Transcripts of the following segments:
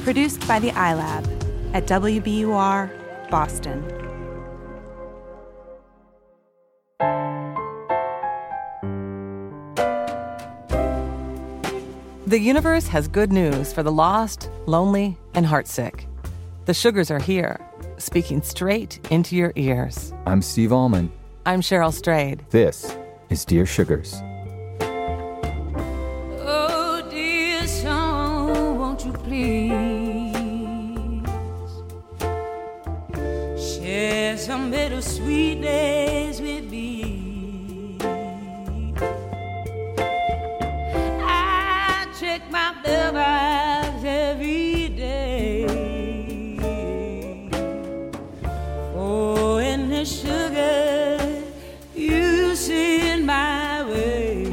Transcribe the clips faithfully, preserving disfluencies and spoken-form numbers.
Produced by the iLab at W B U R, Boston. The universe has good news for the lost, lonely, and heartsick. The Sugars are here, speaking straight into your ears. I'm Steve Allman. I'm Cheryl Strayed. This is Dear Sugars. Oh, dear song, won't you please share some bittersweet days with me? I check my mailbox every day. Oh, and the sugar you send my way.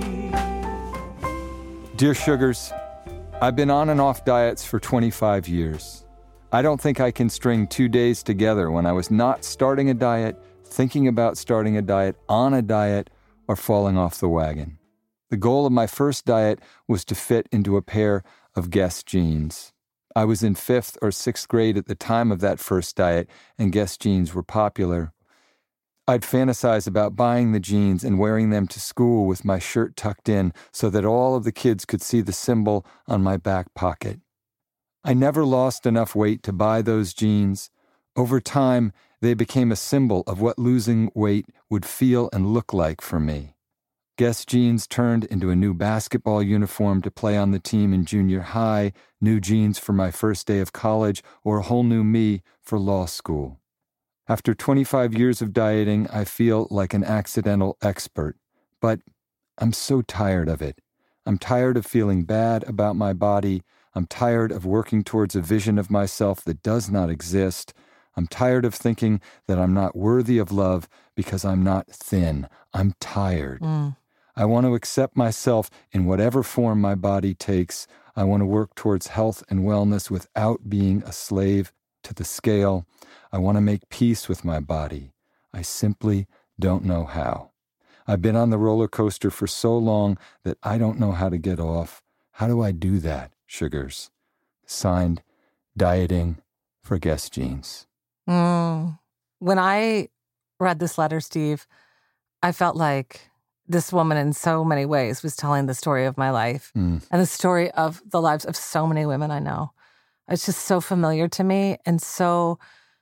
Dear Sugars, I've been on and off diets for twenty-five years. I don't think I can string two days together when I was not starting a diet, thinking about starting a diet, on a diet, or falling off the wagon. The goal of my first diet was to fit into a pair of Guess jeans. I was in fifth or sixth grade at the time of that first diet, and Guess jeans were popular. I'd fantasize about buying the jeans and wearing them to school with my shirt tucked in so that all of the kids could see the symbol on my back pocket. I never lost enough weight to buy those jeans. Over time, they became a symbol of what losing weight would feel and look like for me. Guess jeans turned into a new basketball uniform to play on the team in junior high, new jeans for my first day of college, or a whole new me for law school. After twenty-five years of dieting, I feel like an accidental expert. But I'm so tired of it. I'm tired of feeling bad about my body. I'm tired of working towards a vision of myself that does not exist. I'm tired of thinking that I'm not worthy of love because I'm not thin. I'm tired. Mm. I want to accept myself in whatever form my body takes. I want to work towards health and wellness without being a slave to the scale. I want to make peace with my body. I simply don't know how. I've been on the roller coaster for so long that I don't know how to get off. How do I do that, Sugars? Signed, Dieting for Guess jeans. Mm. When I read this letter, Steve, I felt like this woman in so many ways was telling the story of my life Mm. and the story of the lives of so many women I know. It's just so familiar to me and so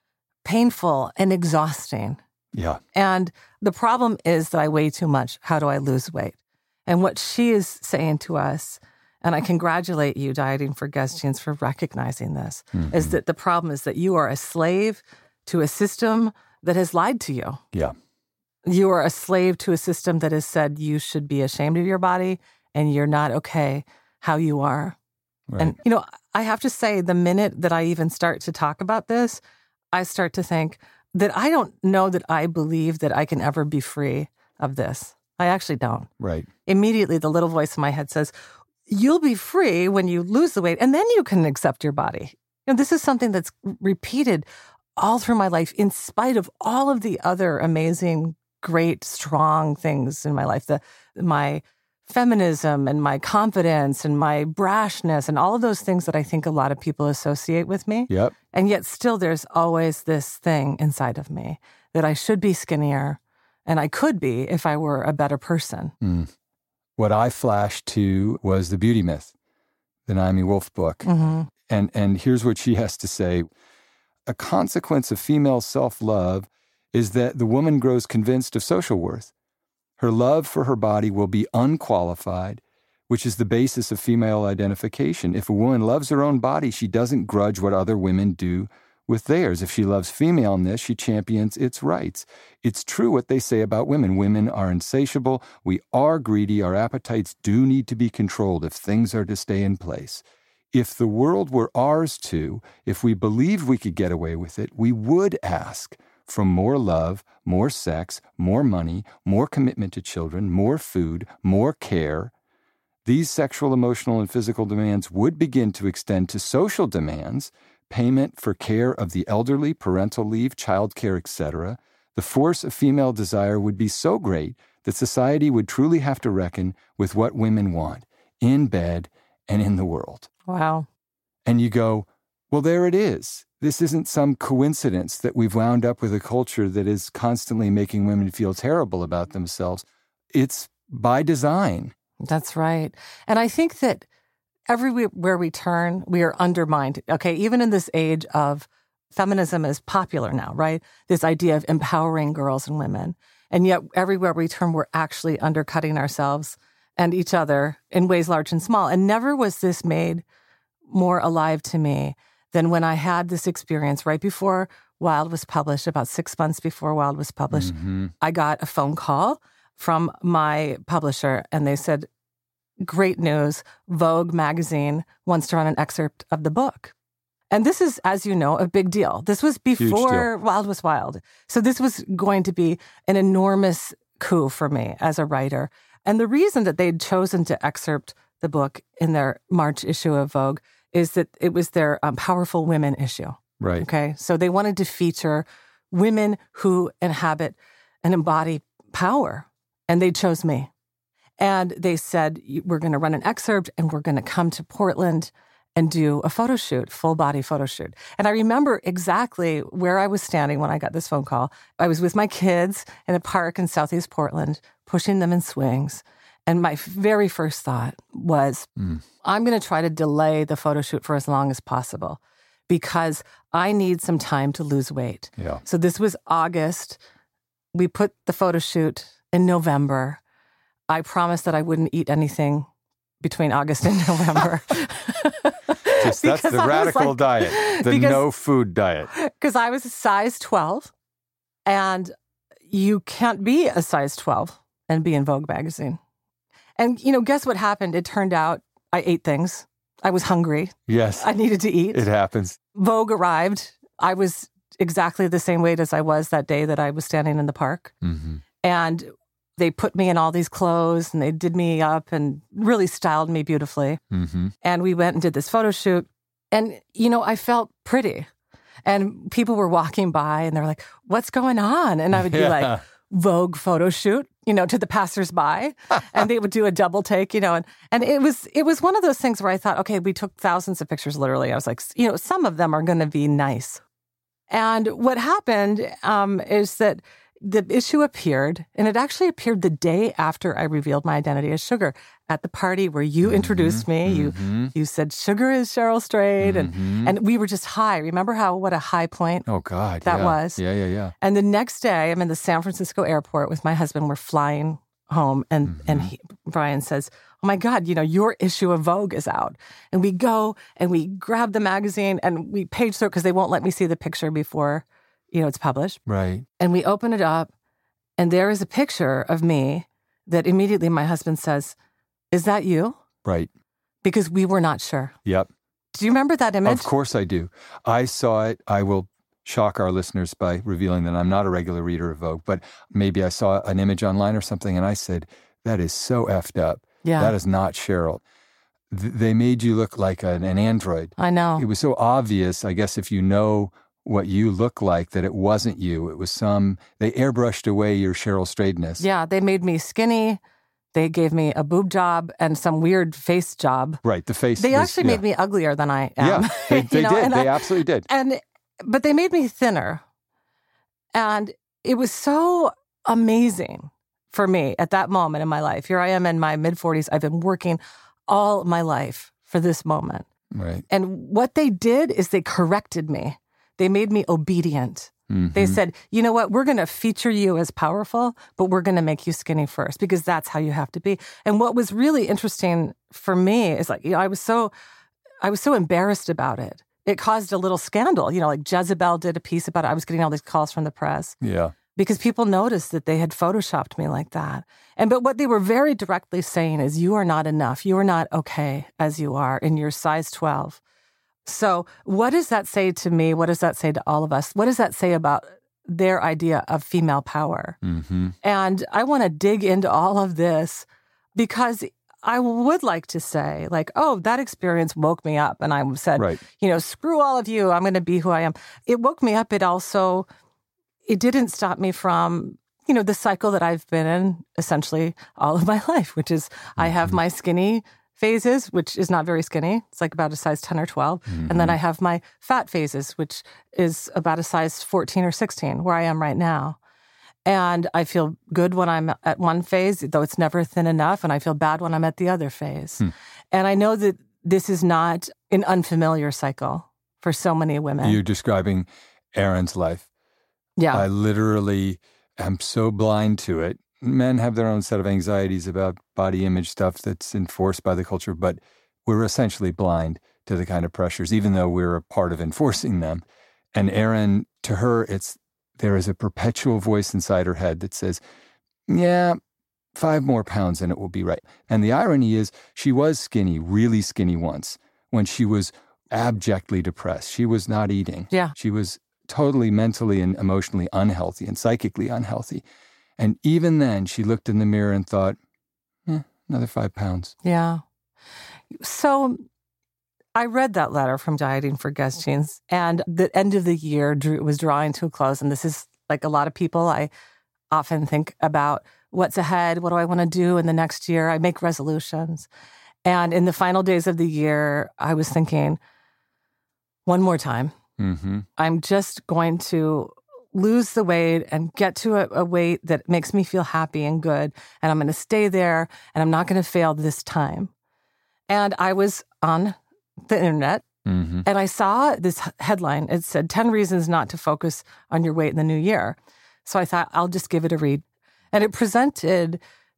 painful and exhausting. Yeah. And the problem is that I weigh too much. How do I lose weight? And what she is saying to us, and I congratulate you, Dieting for Guess jeans, for recognizing this, Mm-hmm. is that the problem is that you are a slave to a system that has lied to you. Yeah. You are a slave to a system that has said you should be ashamed of your body and you're not okay how you are. Right. And, you know, I have to say, the minute that I even start to talk about this, I start to think that I don't know that I believe that I can ever be free of this. I actually don't. Right. Immediately, the little voice in my head says, you'll be free when you lose the weight, and then you can accept your body. You know, this is something that's repeated all through my life, in spite of all of the other amazing, great, strong things in my life. The my feminism and my confidence and my brashness and all of those things that I think a lot of people associate with me. Yep. And yet still there's always this thing inside of me that I should be skinnier and I could be if I were a better person. Mm. What I flashed to was The Beauty Myth, the Naomi Wolf book. Mm-hmm. And and here's what she has to say. A consequence of female self-love is that the woman grows convinced of social worth. Her love for her body will be unqualified, which is the basis of female identification. If a woman loves her own body, she doesn't grudge what other women do with theirs. If she loves femaleness, she champions its rights. It's true what they say about women. Women are insatiable. We are greedy. Our appetites do need to be controlled if things are to stay in place. If the world were ours too, if we believed we could get away with it, we would ask for more love, more sex, more money, more commitment to children, more food, more care. These sexual, emotional, and physical demands would begin to extend to social demands, payment for care of the elderly, parental leave, childcare, et cetera. The force of female desire would be so great that society would truly have to reckon with what women want in bed and in the world. Wow. And you go, Well, there it is. This isn't some coincidence that we've wound up with a culture that is constantly making women feel terrible about themselves. It's by design. That's right. And I think that everywhere we turn, we are undermined. Okay, even in this age of feminism is popular now, right? This idea of empowering girls and women. And yet everywhere we turn, we're actually undercutting ourselves and each other in ways large and small. And never was this made more alive to me than when I had this experience right before Wild was published, about six months before Wild was published. Mm-hmm. I got a phone call from my publisher, and they said, great news, Vogue magazine wants to run an excerpt of the book. And this is, as you know, a big deal. This was before Wild was Wild. So this was going to be an enormous coup for me as a writer. And the reason that they'd chosen to excerpt the book in their March issue of Vogue is that it was their um, Powerful Women issue. Right. Okay. So they wanted to feature women who inhabit and embody power. And they chose me. And they said, we're going to run an excerpt and we're going to come to Portland and do a photo shoot, full body photo shoot. And I remember exactly where I was standing when I got this phone call. I was with my kids in a park in Southeast Portland, pushing them in swings. And my very first thought was, mm. I'm going to try to delay the photo shoot for as long as possible because I need some time to lose weight. Yeah. So this was August. We put the photo shoot in November. I promised that I wouldn't eat anything between August and November. Just, that's the radical like, diet, the because, no food diet. Because I was a size twelve, and you can't be a size twelve and be in Vogue magazine. And, you know, guess what happened? It turned out I ate things. I was hungry. Yes. I needed to eat. It happens. Vogue arrived. I was exactly the same weight as I was that day that I was standing in the park. Mm-hmm. And they put me in all these clothes and they did me up and really styled me beautifully. Mm-hmm. And we went and did this photo shoot. And, you know, I felt pretty. And people were walking by and they're like, what's going on? And I would be yeah. like, Vogue photo shoot, you know, to the passersby. And they would do a double take, you know. And, and it was it was one of those things where I thought, okay, we took thousands of pictures literally. I was like, you know, some of them are going to be nice. And what happened um, is that the issue appeared, and it actually appeared the day after I revealed my identity as Sugar at the party where you mm-hmm, introduced me. Mm-hmm. You you said, Sugar is Cheryl Strayed, mm-hmm. and, and we were just high. Remember how, what a high point oh God, that yeah. was? Yeah, yeah, yeah. And the next day, I'm in the San Francisco airport with my husband. We're flying home, and, mm-hmm. and he, Brian says, oh my God, you know, your issue of Vogue is out. And we go, and we grab the magazine, and we page through it because they won't let me see the picture before you know, it's published. Right. And we open it up, and there is a picture of me that immediately my husband says, is that you? Right. Because we were not sure. Yep. Do you remember that image? Of course I do. I saw it. I will shock our listeners by revealing that I'm not a regular reader of Vogue, but maybe I saw an image online or something, and I said, that is so effed up. Yeah. That is not Cheryl. Th- they made you look like an, an android. I know. It was so obvious, I guess, if you know what you look like, that it wasn't you. It was some, they airbrushed away your Cheryl Strayedness. Yeah, they made me skinny. They gave me a boob job and some weird face job. Right, the face. They was, actually yeah. made me uglier than I am. Yeah, they, they know? did. They I, absolutely did. And but they made me thinner. And it was so amazing for me at that moment in my life. Here I am in my mid-forties. I've been working all my life for this moment. Right. And what they did is they corrected me. They made me obedient. Mm-hmm. They said, you know what, we're going to feature you as powerful, but we're going to make you skinny first because that's how you have to be. And what was really interesting for me is like, you know, I was so, I was so embarrassed about it. It caused a little scandal. You know, like Jezebel did a piece about it. I was getting all these calls from the press. Yeah. Because people noticed that they had photoshopped me like that. And but what they were very directly saying is, you are not enough. You are not okay as you are in your size twelve. So what does that say to me? What does that say to all of us? What does that say about their idea of female power? Mm-hmm. And I want to dig into all of this because I would like to say, like, oh, that experience woke me up. And I said, right. you know, screw all of you. I'm going to be who I am. It woke me up. It also, it didn't stop me from, you know, the cycle that I've been in essentially all of my life, which is mm-hmm. I have my skinny phases, which is not very skinny. It's like about a size ten or twelve. Mm-hmm. And then I have my fat phases, which is about a size fourteen or sixteen, where I am right now. And I feel good when I'm at one phase, though it's never thin enough. And I feel bad when I'm at the other phase. Hmm. And I know that this is not an unfamiliar cycle for so many women. You're describing Erin's life. Yeah. I literally am so blind to it. Men have their own set of anxieties about body image stuff that's enforced by the culture, but we're essentially blind to the kind of pressures, even though we're a part of enforcing them. And Erin, to her, it's there is a perpetual voice inside her head that says, yeah, five more pounds and it will be right. And the irony is she was skinny, really skinny once, when she was abjectly depressed. She was not eating. Yeah. She was totally mentally and emotionally unhealthy and psychically unhealthy. And even then, she looked in the mirror and thought, eh, another five pounds. Yeah. So I read that letter from Dieting for Guest Jeans, and the end of the year drew, was drawing to a close. And this is like a lot of people. I often think about what's ahead. What do I want to do in the next year? I make resolutions. And in the final days of the year, I was thinking, one more time, mm-hmm. I'm just going to lose the weight and get to a, a weight that makes me feel happy and good. And I'm going to stay there, and I'm not going to fail this time. And I was on the internet, mm-hmm. and I saw this headline. It said, ten reasons not to focus on your weight in the new year. So I thought, I'll just give it a read. And it presented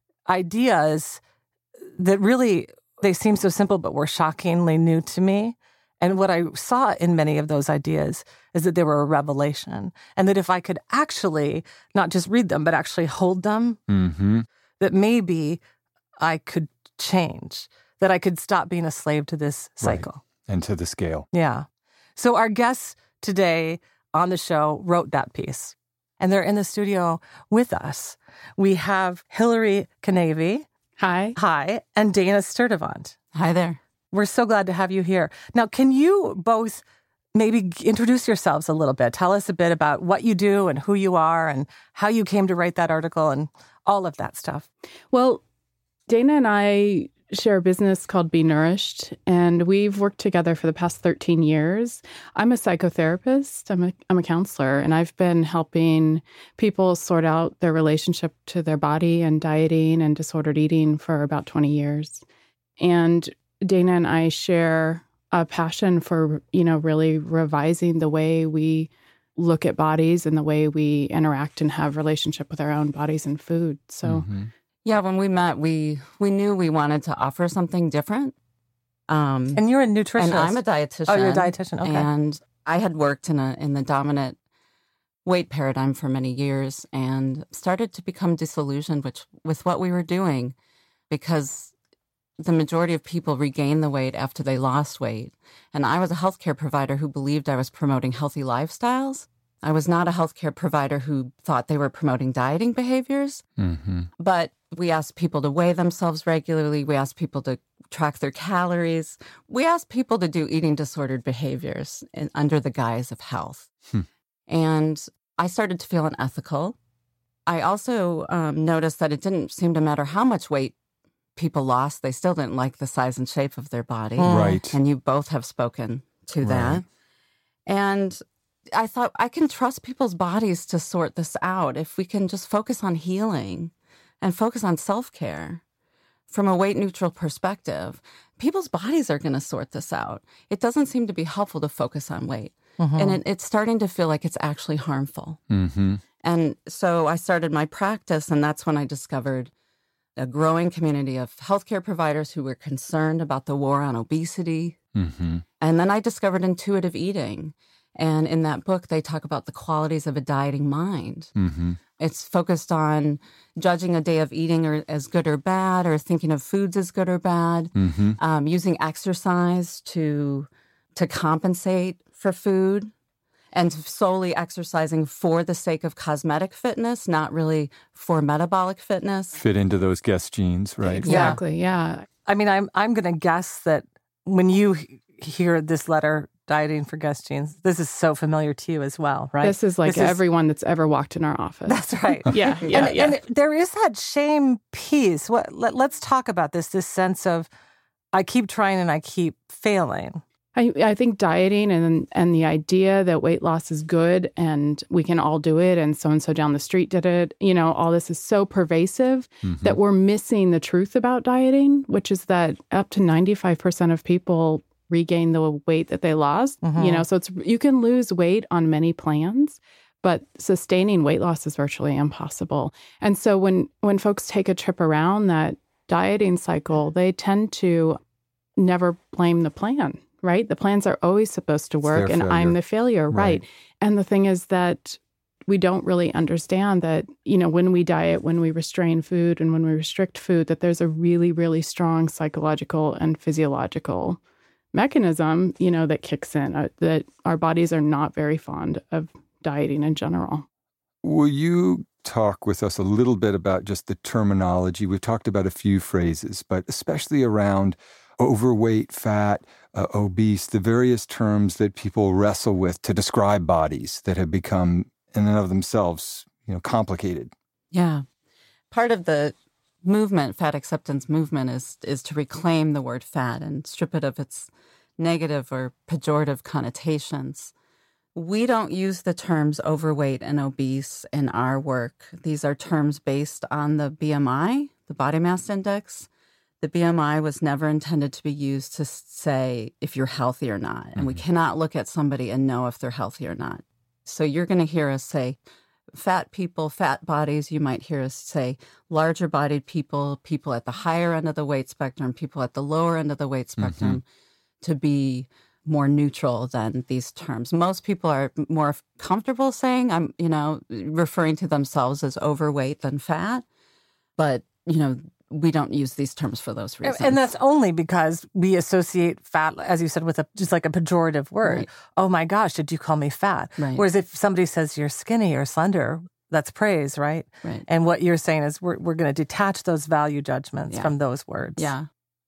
ideas that really, they seem so simple, but were shockingly new to me. And what I saw in many of those ideas is that they were a revelation. And that if I could actually not just read them, but actually hold them, mm-hmm. that maybe I could change, that I could stop being a slave to this cycle. Right. And to the scale. Yeah. So our guest today on the show wrote that piece. And they're in the studio with us. We have Hillary Canavy. Hi. Hi. And Dana Sturtevant. Hi there. We're so glad to have you here. Now, can you both maybe introduce yourselves a little bit? Tell us a bit about what you do and who you are and how you came to write that article and all of that stuff. Well, Dana and I share a business called Be Nourished, and we've worked together for the past thirteen years. I'm a psychotherapist. I'm a, I'm a counselor, and I've been helping people sort out their relationship to their body and dieting and disordered eating for about twenty years. And Dana and I share a passion for, you know, really revising the way we look at bodies and the way we interact and have relationship with our own bodies and food. So, mm-hmm. yeah, when we met, we we knew we wanted to offer something different. Um, and you're a nutritionist. And I'm a dietitian. Oh, you're a dietitian. Okay. And I had worked in a in the dominant weight paradigm for many years and started to become disillusioned with, with what we were doing, because the majority of people regain the weight after they lost weight. And I was a healthcare provider who believed I was promoting healthy lifestyles. I was not a healthcare provider who thought they were promoting dieting behaviors. Mm-hmm. But we asked people to weigh themselves regularly. We asked people to track their calories. We asked people to do eating disordered behaviors in, under the guise of health. Hmm. And I started to feel unethical. I also um, noticed that it didn't seem to matter how much weight people lost, they still didn't like the size and shape of their body. Right. And you both have spoken to right. that. And I thought, I can trust people's bodies to sort this out if we can just focus on healing and focus on self-care from a weight-neutral perspective. People's bodies are going to sort this out. It doesn't seem to be helpful to focus on weight. Mm-hmm. And it, it's starting to feel like it's actually harmful. Mm-hmm. And so I started my practice, and that's when I discovered a growing community of healthcare providers who were concerned about the war on obesity. Mm-hmm. And then I discovered intuitive eating. And in that book, they talk about the qualities of a dieting mind. Mm-hmm. It's focused on judging a day of eating or, as good or bad, or thinking of foods as good or bad, mm-hmm. um, using exercise to to compensate for food, and solely exercising for the sake of cosmetic fitness, not really for metabolic fitness. Fit into those guest jeans, right? Exactly, yeah. yeah. I mean, I'm I'm going to guess that when you hear this letter, Dieting for Guest Jeans, this is so familiar to you as well, right? This is like this everyone is, that's ever walked in our office. That's right. yeah, yeah, and, yeah. And there is that shame piece. What? Let, let's talk about this, this sense of, I keep trying and I keep failing. I, I think dieting and and the idea that weight loss is good and we can all do it and so-and-so down the street did it, you know, all this is so pervasive mm-hmm. that we're missing the truth about dieting, which is that up to ninety-five percent of people regain the weight that they lost. Mm-hmm. You know, so it's you can lose weight on many plans, but sustaining weight loss is virtually impossible. And so when when folks take a trip around that dieting cycle, they tend to never blame the plan. Right? The plans are always supposed to work and failure. I'm the failure. Right. right. And the thing is that we don't really understand that, you know, when we diet, when we restrain food and when we restrict food, that there's a really, really strong psychological and physiological mechanism, you know, that kicks in, uh, that our bodies are not very fond of dieting in general. Will you talk with us a little bit about just the terminology? We've talked about a few phrases, but especially around overweight, fat, uh, obese, the various terms that people wrestle with to describe bodies that have become, in and of themselves, you know, complicated. Yeah. Part of the movement, fat acceptance movement, is is to reclaim the word fat and strip it of its negative or pejorative connotations. We don't use the terms overweight and obese in our work. These are terms based on the B M I, the body mass index. The B M I was never intended to be used to say if you're healthy or not. And mm-hmm. we cannot look at somebody and know if they're healthy or not. So you're going to hear us say fat people, fat bodies. You might hear us say larger bodied people, people at the higher end of the weight spectrum, people at the lower end of the weight spectrum, mm-hmm. to be more neutral than these terms. Most people are more comfortable saying, I'm, you know, referring to themselves as overweight than fat. But, you know, we don't use these terms for those reasons. And that's only because we associate fat, as you said, with a just like a pejorative word. Right. Oh my gosh, did you call me fat? Right. Whereas if somebody says you're skinny or slender, that's praise, right? Right. And what you're saying is we're we're going to detach those value judgments yeah. from those words. Yeah.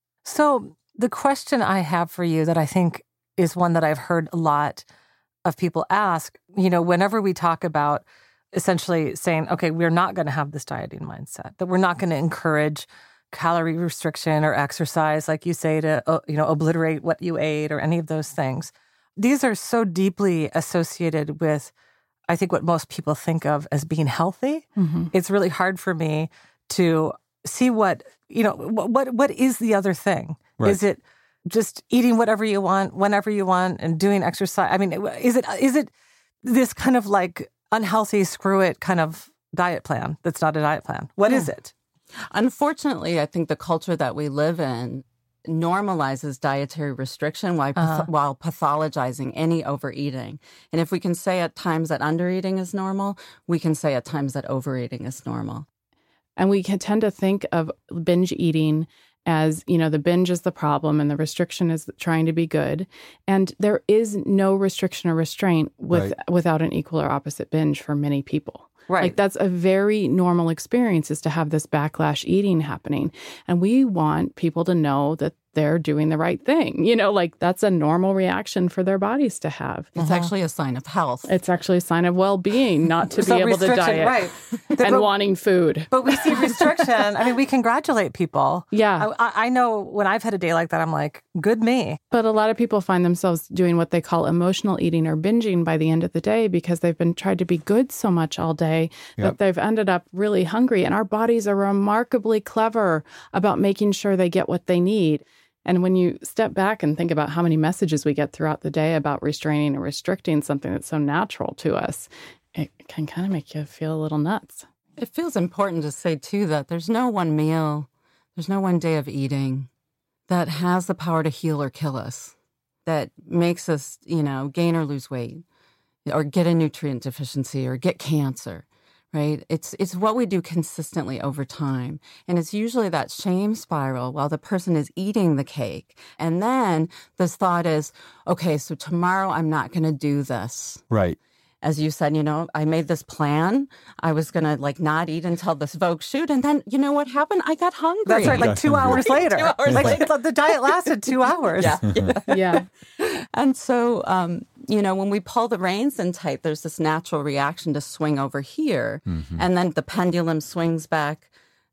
So the question I have for you that I think is one that I've heard a lot of people ask, you know, whenever we talk about essentially saying, okay, we're not going to have this dieting mindset, that we're not going to encourage calorie restriction or exercise, like you say, to, uh, you know, obliterate what you ate or any of those things. These are so deeply associated with, I think, what most people think of as being healthy. Mm-hmm. It's really hard for me to see what, you know, what what is the other thing? Right. Is it just eating whatever you want, whenever you want, and doing exercise? I mean, is it is it this kind of like unhealthy, screw it kind of diet plan that's not a diet plan? What yeah. is it? Unfortunately, I think the culture that we live in normalizes dietary restriction while, uh-huh. path- while pathologizing any overeating. And if we can say at times that undereating is normal, we can say at times that overeating is normal. And we can tend to think of binge eating as, you know, the binge is the problem and the restriction is trying to be good. And there is no restriction or restraint with right. without an equal or opposite binge for many people. Right. Like that's a very normal experience, is to have this backlash eating happening. And we want people to know that they're doing the right thing. You know, like that's a normal reaction for their bodies to have. It's uh-huh. actually a sign of health. It's actually a sign of well-being, not to so be able to diet right. and but, wanting food. But we see restriction. I mean, we congratulate people. Yeah. I, I know when I've had a day like that, I'm like, good me. But a lot of people find themselves doing what they call emotional eating or binging by the end of the day because they've been tried to be good so much all day yep. that they've ended up really hungry. And our bodies are remarkably clever about making sure they get what they need. And when you step back and think about how many messages we get throughout the day about restraining or restricting something that's so natural to us, it can kind of make you feel a little nuts. It feels important to say, too, that there's no one meal, there's no one day of eating that has the power to heal or kill us, that makes us, you know, gain or lose weight, or get a nutrient deficiency, or get cancer. Right? It's it's what we do consistently over time. And it's usually that shame spiral while the person is eating the cake. And then this thought is, okay, so tomorrow I'm not going to do this. Right. As you said, you know, I made this plan. I was going to like not eat until this Vogue shoot. And then, you know what happened? I got hungry. That's right. Like two hours later. two hours like later. The diet lasted two hours. Yeah. Yeah. yeah. And so, um, you know, when we pull the reins in tight, there's this natural reaction to swing over here. Mm-hmm. And then the pendulum swings back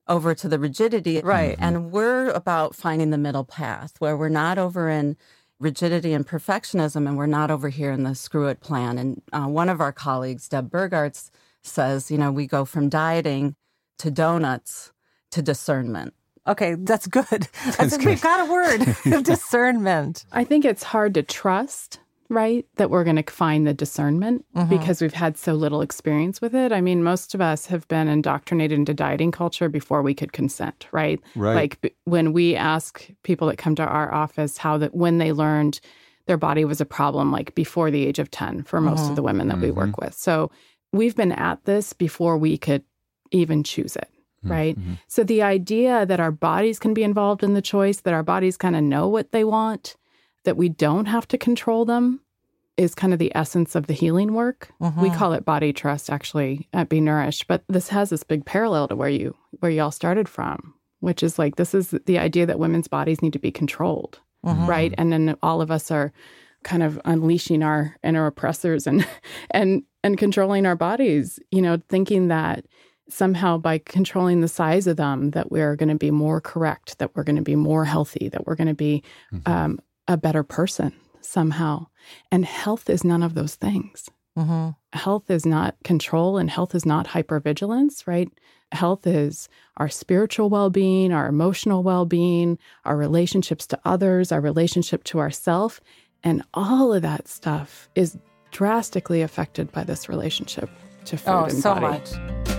over to the rigidity. Right. And we're about finding the middle path where we're not over in rigidity and perfectionism, and we're not over here in the screw it plan. And uh, one of our colleagues, Deb Burgarts, says, you know, we go from dieting to donuts to discernment. Okay, that's good. I think we've got a word, discernment. I think it's hard to trust, right, that we're going to find the discernment mm-hmm. because we've had so little experience with it. I mean, most of us have been indoctrinated into dieting culture before we could consent, right? Right. Like b- when we ask people that come to our office how that when they learned their body was a problem, like before the age of ten for most mm-hmm. of the women that mm-hmm. we work with. So we've been at this before we could even choose it. Right. Mm-hmm. So the idea that our bodies can be involved in the choice, that our bodies kind of know what they want, that we don't have to control them is kind of the essence of the healing work. Mm-hmm. We call it body trust, actually, at Be Nourished. But this has this big parallel to where you where you all started from, which is like this is the idea that women's bodies need to be controlled. Mm-hmm. Right. And then all of us are kind of unleashing our inner oppressors and and and controlling our bodies, you know, thinking that somehow by controlling the size of them, that we're going to be more correct, that we're going to be more healthy, that we're going to be mm-hmm. um, a better person somehow. And health is none of those things. Mm-hmm. Health is not control, and health is not hypervigilance, right? Health is our spiritual well-being, our emotional well-being, our relationships to others, our relationship to ourself. And all of that stuff is drastically affected by this relationship to food oh, and so body. much.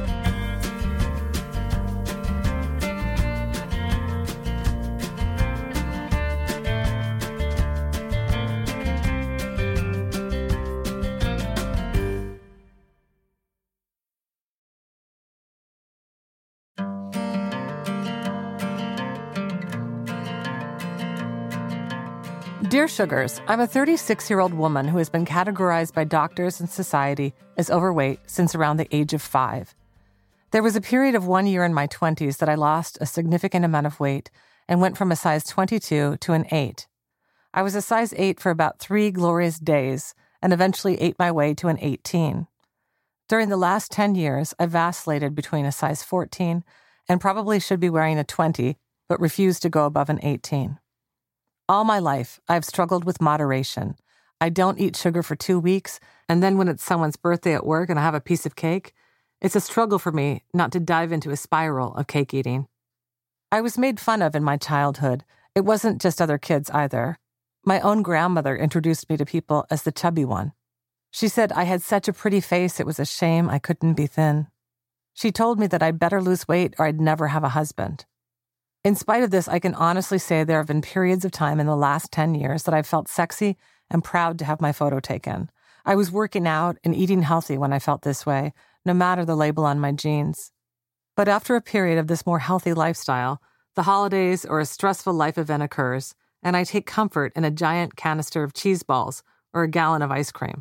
Dear Sugars, I'm a thirty-six-year-old woman who has been categorized by doctors and society as overweight since around the age of five. There was a period of one year in my twenties that I lost a significant amount of weight and went from a size twenty-two to an eight. I was a size eight for about three glorious days and eventually ate my way to an eighteen. During the last ten years, I vacillated between a size fourteen and probably should be wearing a twenty, but refused to go above an eighteen. All my life, I've struggled with moderation. I don't eat sugar for two weeks, and then when it's someone's birthday at work and I have a piece of cake, it's a struggle for me not to dive into a spiral of cake eating. I was made fun of in my childhood. It wasn't just other kids either. My own grandmother introduced me to people as the chubby one. She said I had such a pretty face it was a shame I couldn't be thin. She told me that I'd better lose weight or I'd never have a husband. In spite of this, I can honestly say there have been periods of time in the last ten years that I've felt sexy and proud to have my photo taken. I was working out and eating healthy when I felt this way, no matter the label on my jeans. But after a period of this more healthy lifestyle, the holidays or a stressful life event occurs, and I take comfort in a giant canister of cheese balls or a gallon of ice cream.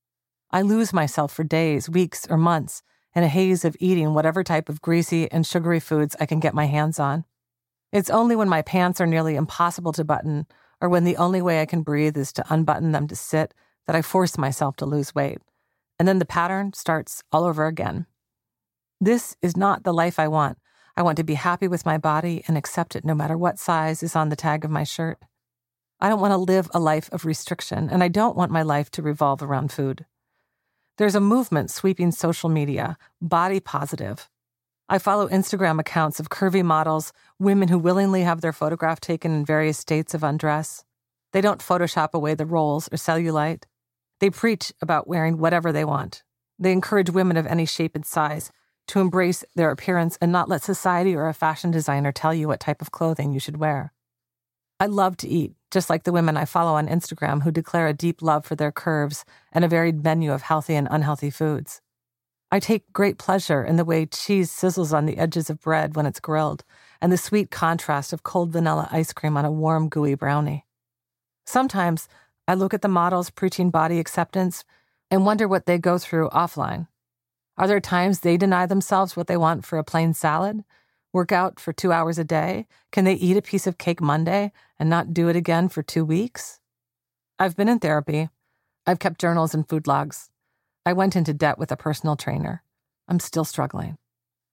I lose myself for days, weeks, or months in a haze of eating whatever type of greasy and sugary foods I can get my hands on. It's only when my pants are nearly impossible to button or when the only way I can breathe is to unbutton them to sit that I force myself to lose weight. And then the pattern starts all over again. This is not the life I want. I want to be happy with my body and accept it no matter what size is on the tag of my shirt. I don't want to live a life of restriction, and I don't want my life to revolve around food. There's a movement sweeping social media, body positive. I follow Instagram accounts of curvy models, women who willingly have their photograph taken in various states of undress. They don't Photoshop away the rolls or cellulite. They preach about wearing whatever they want. They encourage women of any shape and size to embrace their appearance and not let society or a fashion designer tell you what type of clothing you should wear. I love to eat, just like the women I follow on Instagram who declare a deep love for their curves and a varied menu of healthy and unhealthy foods. I take great pleasure in the way cheese sizzles on the edges of bread when it's grilled, and the sweet contrast of cold vanilla ice cream on a warm, gooey brownie. Sometimes I look at the models preaching body acceptance and wonder what they go through offline. Are there times they deny themselves what they want for a plain salad? Work out for two hours a day? Can they eat a piece of cake Monday and not do it again for two weeks? I've been in therapy. I've kept journals and food logs. I went into debt with a personal trainer. I'm still struggling.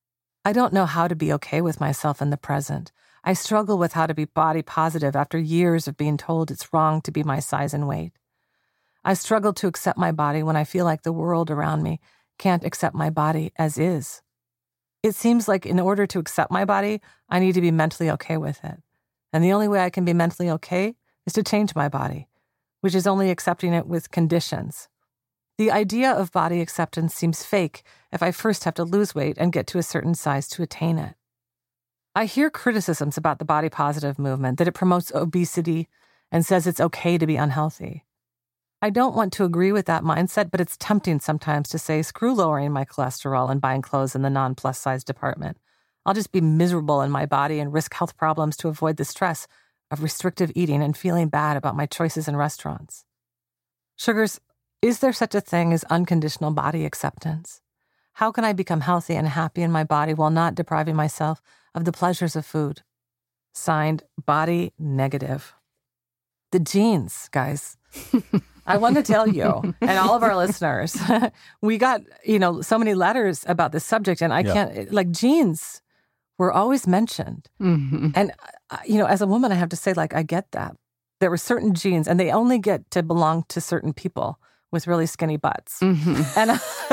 I don't know how to be okay with myself in the present. I struggle with how to be body positive after years of being told it's wrong to be my size and weight. I struggle to accept my body when I feel like the world around me can't accept my body as is. It seems like in order to accept my body, I need to be mentally okay with it. And the only way I can be mentally okay is to change my body, which is only accepting it with conditions. The idea of body acceptance seems fake if I first have to lose weight and get to a certain size to attain it. I hear criticisms about the body positive movement, that it promotes obesity and says it's okay to be unhealthy. I don't want to agree with that mindset, but it's tempting sometimes to say, screw lowering my cholesterol and buying clothes in the non-plus size department. I'll just be miserable in my body and risk health problems to avoid the stress of restrictive eating and feeling bad about my choices in restaurants. Sugars, is there such a thing as unconditional body acceptance? How can I become healthy and happy in my body while not depriving myself of the pleasures of food? Signed, Body Negative. The genes, guys. I want to tell you and all of our listeners, we got, you know, so many letters about this subject, and I yeah. can't, like, genes were always mentioned. Mm-hmm. And, uh, you know, as a woman, I have to say, like, I get that. There were certain genes, and they only get to belong to certain people with really skinny butts. Mm-hmm. And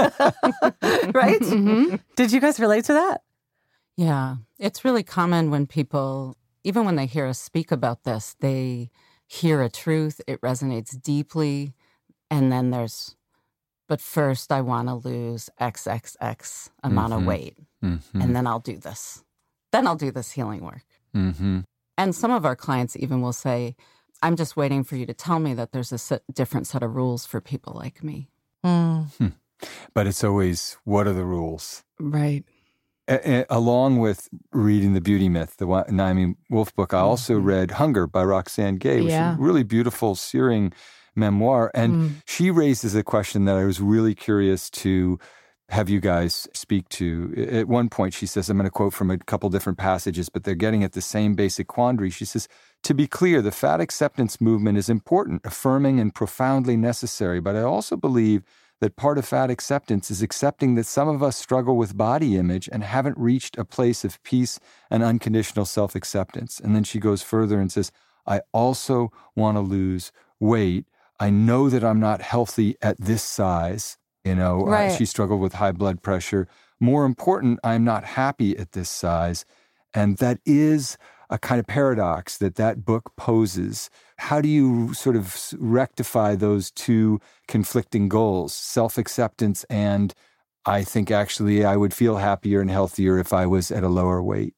right? Mm-hmm. Did you guys relate to that? Yeah. It's really common when people, even when they hear us speak about this, they hear a truth, it resonates deeply, and then there's, but first I want to lose X X X amount mm-hmm. of weight, mm-hmm. and then I'll do this. Then I'll do this healing work. Mm-hmm. And some of our clients even will say, I'm just waiting for you to tell me that there's a set, different set of rules for people like me. Mm. Hmm. But it's always, what are the rules? Right. A- a- along with reading The Beauty Myth, the Naomi Wolf book, I also mm-hmm. read Hunger by Roxane Gay, which yeah. is a really beautiful, searing memoir. And mm. she raises a question that I was really curious to have you guys speak to. At one point, she says, I'm going to quote from a couple different passages, but they're getting at the same basic quandary. She says, to be clear, the fat acceptance movement is important, affirming, and profoundly necessary. But I also believe that part of fat acceptance is accepting that some of us struggle with body image and haven't reached a place of peace and unconditional self-acceptance. And then she goes further and says, I also want to lose weight. I know that I'm not healthy at this size. You know, right. uh, she struggled with high blood pressure. More important, I'm not happy at this size. And that is a kind of paradox that that book poses. How do you sort of rectify those two conflicting goals, self-acceptance and I think actually I would feel happier and healthier if I was at a lower weight?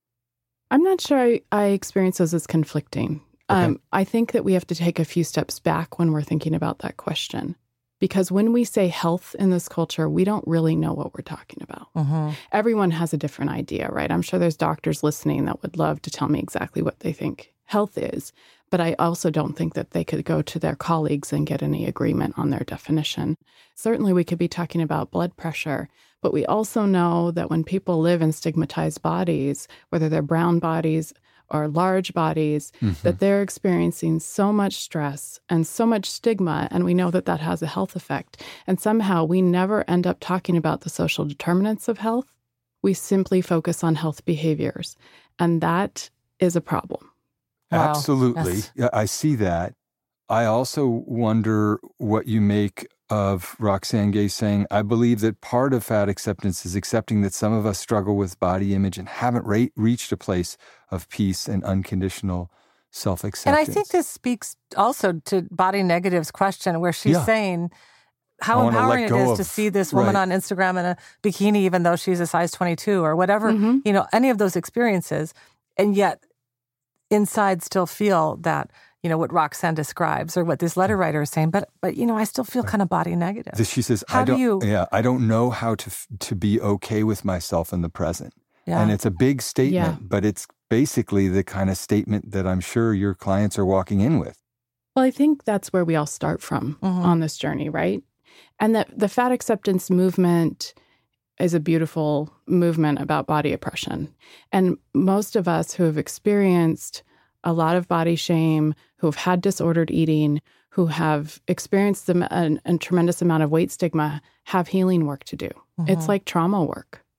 I'm not sure I, I experience those as conflicting. Okay. Um, I think that we have to take a few steps back when we're thinking about that question. Because when we say health in this culture, we don't really know what we're talking about. Mm-hmm. Everyone has a different idea, right? I'm sure there's doctors listening that would love to tell me exactly what they think health is. But I also don't think that they could go to their colleagues and get any agreement on their definition. Certainly, we could be talking about blood pressure. But we also know that when people live in stigmatized bodies, whether they're brown bodies or large bodies, mm-hmm. that they're experiencing so much stress and so much stigma, and we know that that has a health effect. And somehow we never end up talking about the social determinants of health. We simply focus on health behaviors, and that is a problem. Wow. Absolutely. Yes. I see that. I also wonder what you make of Roxane Gay saying, I believe that part of fat acceptance is accepting that some of us struggle with body image and haven't re- reached a place of peace and unconditional self-acceptance. And I think this speaks also to Body Negative's question, where she's yeah. saying how empowering it is of, to see this woman right. on Instagram in a bikini, even though she's a size twenty-two or whatever, mm-hmm. you know, any of those experiences, and yet inside still feel that, you know, what Roxane describes or what this letter writer is saying, but, but you know, I still feel kind of body negative. She says, how I don't, do you? Yeah, I don't know how to to be okay with myself in the present. Yeah. And it's a big statement, yeah. but it's basically the kind of statement that I'm sure your clients are walking in with. Well, I think that's where we all start from mm-hmm. on this journey, right? And that the fat acceptance movement is a beautiful movement about body oppression. And most of us who have experienced a lot of body shame, who have had disordered eating, who have experienced a, a, a tremendous amount of weight stigma, have healing work to do. Mm-hmm. It's like trauma work.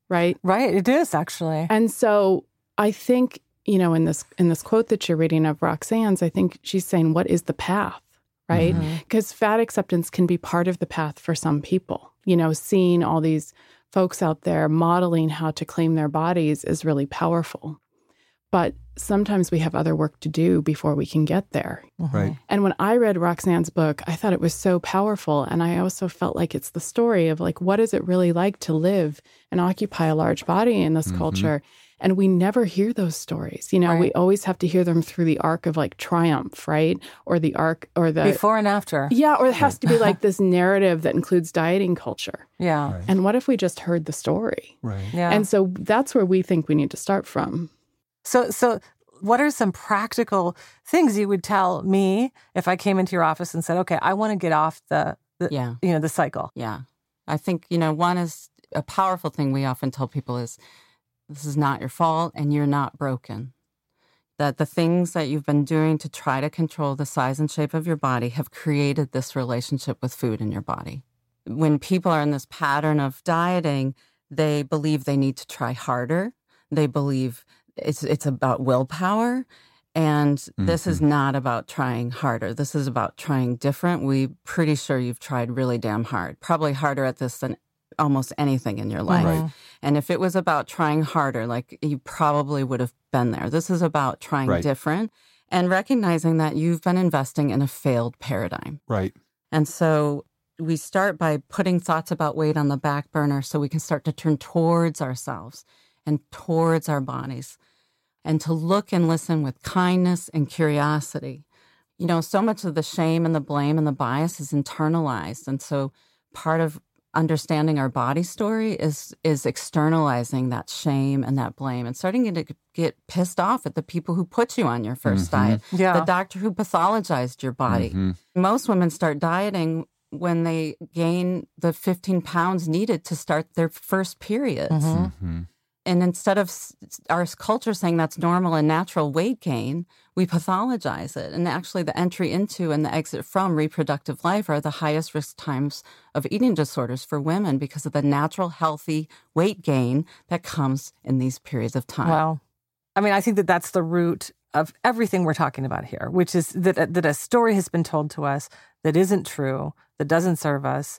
right? Right. It is actually. And so I think, you know, in this in this quote that you're reading of Roxanne's, I think she's saying, what is the path, right? Because mm-hmm. fat acceptance can be part of the path for some people. You know, seeing all these folks out there modeling how to claim their bodies is really powerful. But sometimes we have other work to do before we can get there. Mm-hmm. Right. And when I read Roxanne's book, I thought it was so powerful. And I also felt like it's the story of like, what is it really like to live and occupy a large body in this mm-hmm. culture? And we never hear those stories. You know, right. we always have to hear them through the arc of like triumph, right? Or the arc or the... Before and after. Yeah, or it has to be like this narrative that includes dieting culture. Yeah. Right. And what if we just heard the story? Right. Yeah. And so that's where we think we need to start from. So, so what are some practical things you would tell me if I came into your office and said, okay, I want to get off the, the Yeah. you know, the cycle? Yeah. I think, you know, one is a powerful thing we often tell people is this is not your fault and you're not broken. That the things that you've been doing to try to control the size and shape of your body have created this relationship with food in your body. When people are in this pattern of dieting, they believe they need to try harder. They believe it's it's about willpower. And mm-hmm. this is not about trying harder. This is about trying different. We're pretty sure you've tried really damn hard, probably harder at this than almost anything in your life. Right. And if it was about trying harder, like you probably would have been there. This is about trying Right. different and recognizing that you've been investing in a failed paradigm. Right. And so we start by putting thoughts about weight on the back burner so we can start to turn towards ourselves and towards our bodies and to look and listen with kindness and curiosity. You know, so much of the shame and the blame and the bias is internalized. And so part of understanding our body story is is externalizing that shame and that blame and starting to get pissed off at the people who put you on your first Mm-hmm. diet, Yeah. the doctor who pathologized your body. Mm-hmm. Most women start dieting when they gain the fifteen pounds needed to start their first periods. Mm-hmm. Mm-hmm. And instead of s- our culture saying that's normal and natural weight gain, we pathologize it. And actually the entry into and the exit from reproductive life are the highest risk times of eating disorders for women because of the natural, healthy weight gain that comes in these periods of time. Wow. I mean, I think that that's the root of everything we're talking about here, which is that that a story has been told to us that isn't true, that doesn't serve us.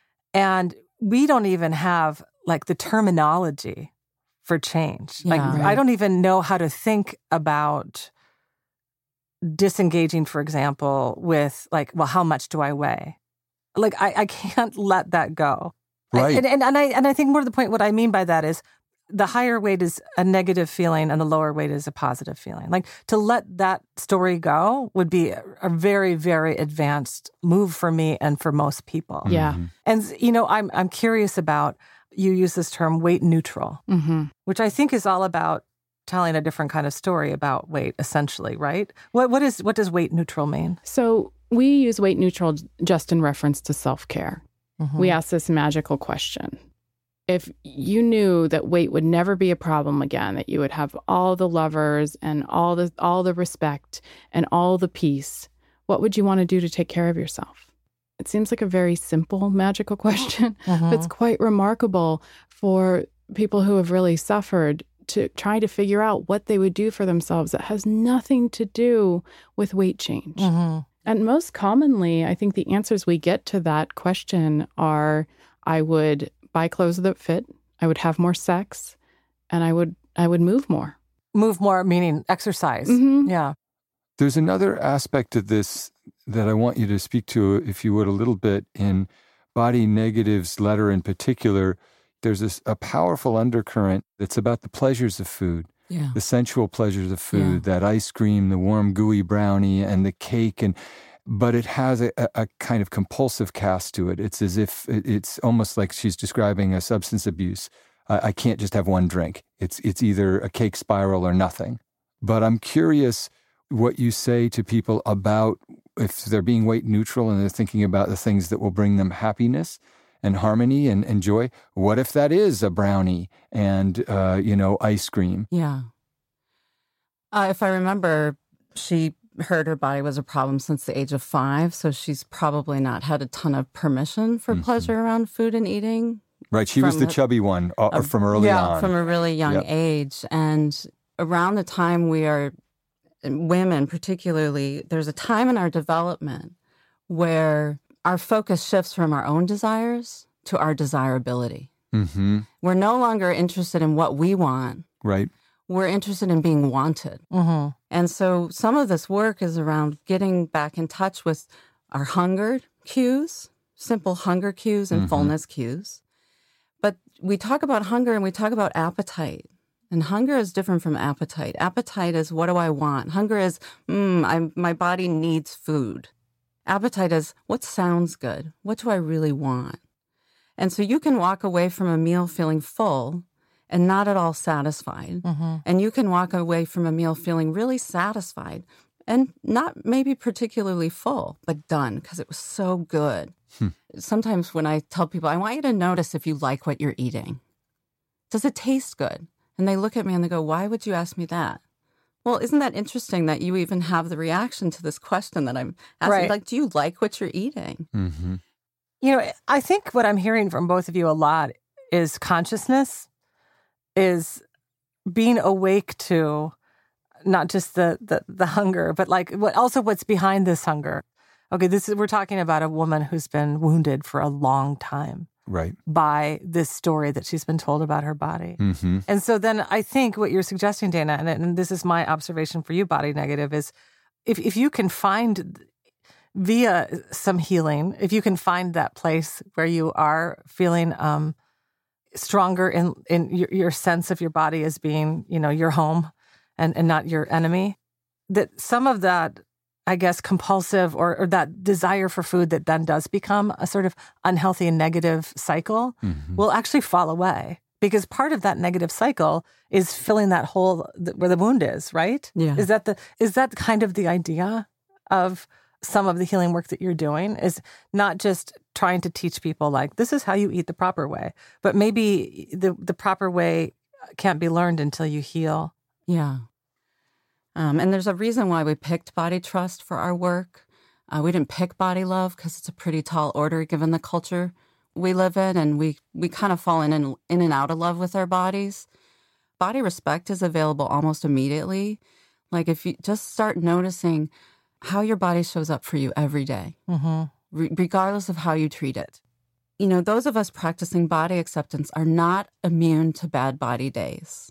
And we don't even have like the terminology for change. Yeah, like right. I don't even know how to think about disengaging, for example, with like, well, how much do I weigh? Like I, I can't let that go. Right. And, and, and I and I think more to the point, what I mean by that is the higher weight is a negative feeling and the lower weight is a positive feeling. Like to let that story go would be a, a very, very advanced move for me and for most people. Yeah. And, you know, I'm I'm curious about, you use this term weight neutral, Mm-hmm. which I think is all about telling a different kind of story about weight, essentially, right? What what is what does weight neutral mean? So we use weight neutral just in reference to self-care. Mm-hmm. We ask this magical question. If you knew that weight would never be a problem again, that you would have all the lovers and all the all the respect and all the peace, what would you want to do to take care of yourself? It seems like a very simple, magical question, Mm-hmm. but it's quite remarkable for people who have really suffered to try to figure out what they would do for themselves that has nothing to do with weight change. Mm-hmm. And most commonly, I think the answers we get to that question are, I would buy clothes that fit, I would have more sex, and I would I would move more. Move more, meaning exercise. Mhm. Yeah. There's another aspect of this that I want you to speak to, if you would, a little bit. In Body Negative's letter in particular, there's this, a powerful undercurrent that's about the pleasures of food, Yeah. the sensual pleasures of food, that ice cream, the warm, gooey brownie, and the cake. And but it has a, a kind of compulsive cast to it. It's as if it, it's almost like she's describing a substance abuse. I, I can't just have one drink. It's it's either a cake spiral or nothing. But I'm curious what you say to people about if they're being weight neutral and they're thinking about the things that will bring them happiness and harmony and, and joy. What if that is a brownie and, uh, you know, ice cream? Yeah. Uh, if I remember, she heard her body was a problem since the age of five, so she's probably not had a ton of permission for Mhm. pleasure around food and eating. Right. She was from the her- chubby one uh, uh, from early yeah, on. from a really young Yep. age. And around the time we are, women particularly, there's a time in our development where our focus shifts from our own desires to our desirability. Mm-hmm. We're no longer interested in what we want. Right. We're interested in being wanted. Mm-hmm. And so some of this work is around getting back in touch with our hunger cues, simple hunger cues and Mhm. fullness cues. But we talk about hunger and we talk about appetite. And hunger is different from appetite. Appetite is, what do I want? Hunger is, mm, I'm, my body needs food. Appetite is, what sounds good? What do I really want? And so you can walk away from a meal feeling full and not at all satisfied. Mm-hmm. And you can walk away from a meal feeling really satisfied and not maybe particularly full, but done because it was so good. Hmm. Sometimes when I tell people, I want you to notice if you like what you're eating. Does it taste good? And they look at me and they go, why would you ask me that? Well, isn't that interesting that you even have the reaction to this question that I'm asking? Right. Like, do you like what you're eating? Mm-hmm. You know, I think what I'm hearing from both of you a lot is consciousness, is being awake to not just the the, the hunger, but like what also what's behind this hunger. Okay, this is we're talking about a woman who's been wounded for a long time Right. by this story that she's been told about her body. Mm-hmm. And so then I think what you're suggesting, Dana, and, and this is my observation for you, Body Negative, is if, if you can find via some healing, if you can find that place where you are feeling um, stronger in, in your, your sense of your body as being, you know, your home and, and not your enemy, that some of that, I guess, compulsive or, or that desire for food that then does become a sort of unhealthy and negative cycle Mm-hmm. will actually fall away. Because part of that negative cycle is filling that hole th- where the wound is, right? Yeah. Is that the is that kind of the idea of some of the healing work that you're doing? Is not just trying to teach people like this is how you eat the proper way, but maybe the the proper way can't be learned until you heal. Yeah. Um, and there's a reason why we picked Body Trust for our work. Uh, we didn't pick Body Love because it's a pretty tall order given the culture we live in, and we, we kind of fall in and, in and out of love with our bodies. Body Respect is available almost immediately. Like if you just start noticing how your body shows up for you every day, Mm-hmm. re- regardless of how you treat it. You know, those of us practicing body acceptance are not immune to bad body days.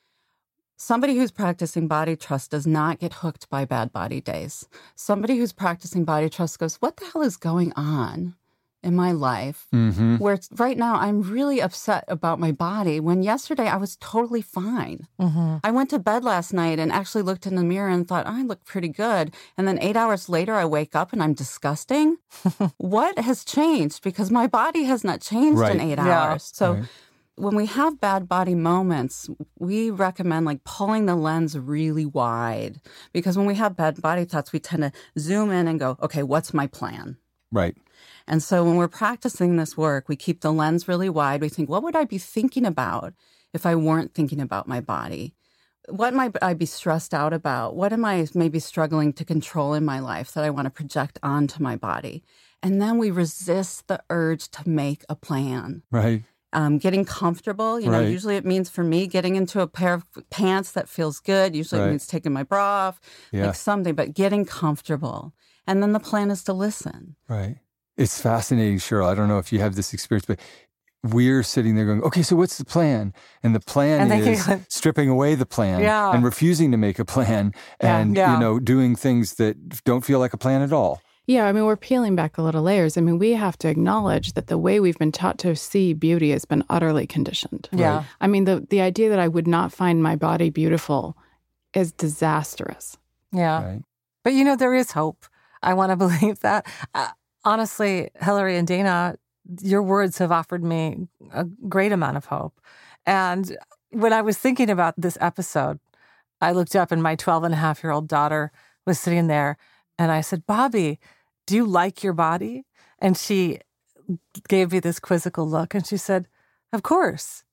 Somebody who's practicing Body Trust does not get hooked by bad body days. Somebody who's practicing Body Trust goes, what the hell is going on in my life? Mm-hmm. Where it's, right now I'm really upset about my body when yesterday I was totally fine. Mm-hmm. I went to bed last night and actually looked in the mirror and thought, I look pretty good. And then eight hours later, I wake up and I'm disgusting. What has changed? Because my body has not changed Right. in eight Yeah. hours. So Right. when we have bad body moments, we recommend like pulling the lens really wide. Because when we have bad body thoughts, we tend to zoom in and go, okay, what's my plan? Right. And so when we're practicing this work, we keep the lens really wide. We think, what would I be thinking about if I weren't thinking about my body? What might I be stressed out about? What am I maybe struggling to control in my life that I want to project onto my body? And then we resist the urge to make a plan. Right. Um, getting comfortable, you know, Right. usually it means for me getting into a pair of pants that feels good. Usually Right. it means taking my bra off, Yeah. like something, but getting comfortable. And then the plan is to listen. Right. It's fascinating, Cheryl. I don't know if you have this experience, but we're sitting there going, okay, so what's the plan? And the plan And then is you- stripping away the plan Yeah. and refusing to make a plan Yeah. and, Yeah. you know, doing things that don't feel like a plan at all. Yeah, I mean, we're peeling back a little layers. I mean, we have to acknowledge that the way we've been taught to see beauty has been utterly conditioned. Yeah. Right. I mean, the, the idea that I would not find my body beautiful is disastrous. Yeah. Right. But you know, there is hope. I want to believe that. Uh, honestly, Hillary and Dana, your words have offered me a great amount of hope. And when I was thinking about this episode, I looked up and my twelve and a half year old daughter was sitting there. And I said, Bobby, do you like your body? And she gave me this quizzical look and she said, of course.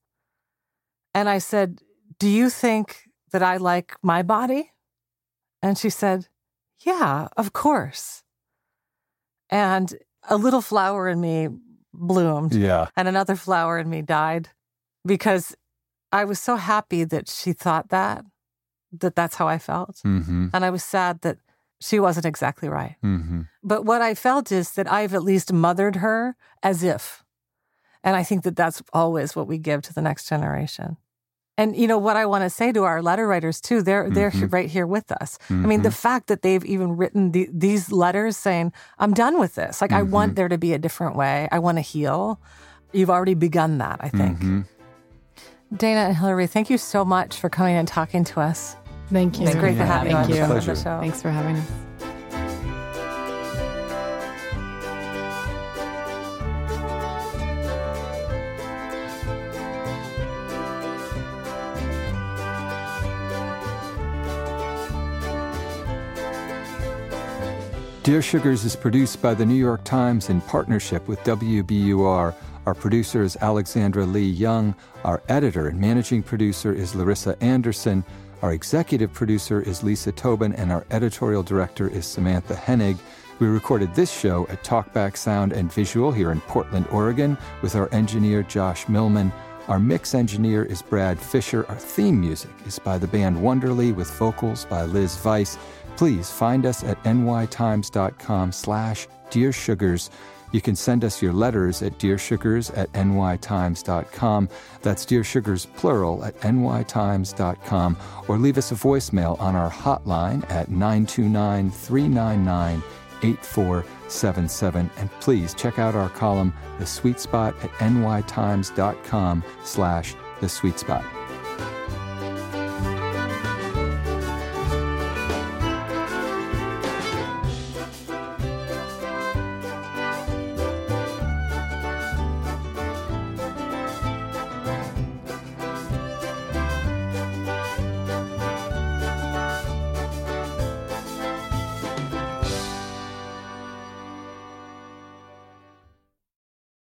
And I said, do you think that I like my body? And she said, yeah, of course. And a little flower in me bloomed. Yeah. And another flower in me died because I was so happy that she thought that, that that's how I felt. Mm-hmm. And I was sad that she wasn't exactly right. Mm-hmm. But what I felt is that I've at least mothered her as if. And I think that that's always what we give to the next generation. And, you know, what I want to say to our letter writers, too, they're they're Mm-hmm. right here with us. Mm-hmm. I mean, the fact that they've even written the, these letters saying, I'm done with this. Like, I Mm-hmm. want there to be a different way. I want to heal. You've already begun that, I think. Mm-hmm. Dana and Hillary, thank you so much for coming and talking to us. Thank you. It's great Yeah, to have you on Thank you. the Pleasure. show. Thanks for having us. Dear Sugars is produced by the New York Times in partnership with W B U R. Our producer is Alexandra Lee Young. Our editor and managing producer is Larissa Anderson. Our executive producer is Lisa Tobin, and our editorial director is Samantha Hennig. We recorded this show at Talkback Sound and Visual here in Portland, Oregon, with our engineer Josh Millman. Our mix engineer is Brad Fisher. Our theme music is by the band Wonderly with vocals by Liz Weiss. Please find us at nytimes.com slash Dear Sugars. You can send us your letters at dearsugars at nytimes.com. That's Dear Sugars plural at nytimes dot com. Or leave us a voicemail on our hotline at nine two nine, three nine nine, eight four seven seven. And please check out our column, The Sweet Spot, at nytimes.com slash The Sweet Spot.